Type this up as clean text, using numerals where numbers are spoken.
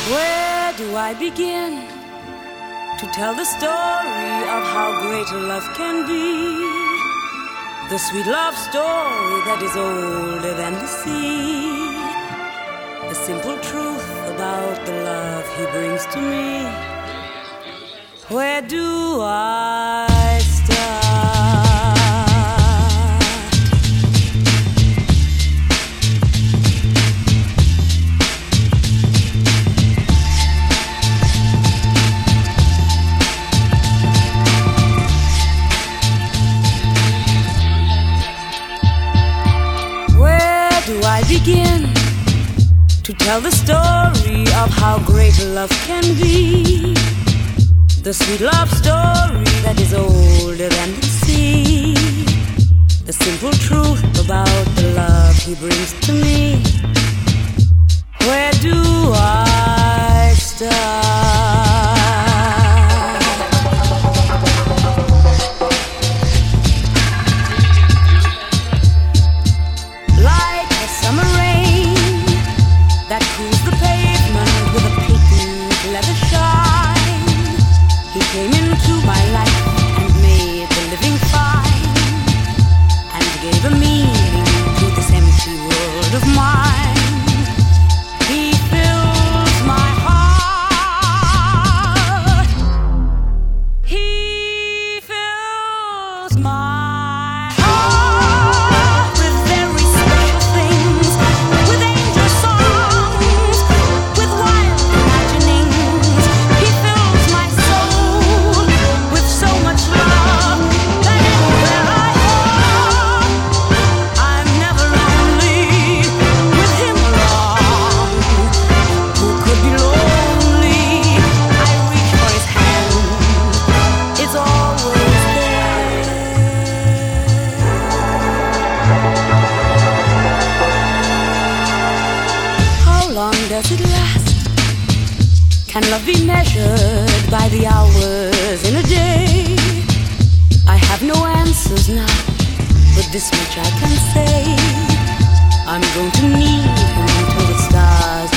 Where do I begin to tell the story of how great a love can be? The sweet love story that is older than the sea. The simple truth about the love he brings to me. Where do I start? Do I begin to tell the story of how great a love can be? The sweet love story that is older than the sea. The simple truth about the love he brings to me. Where do I start? Summer rain that cools the pavement with a patent leather shine. He came into my life and made the living fine, and gave a meaning to this empty world of mine. He fills my heart. He fills my does it last? Can love be measured by the hours in a day? I have no answers now, but this much I can say: I'm going to need him until the stars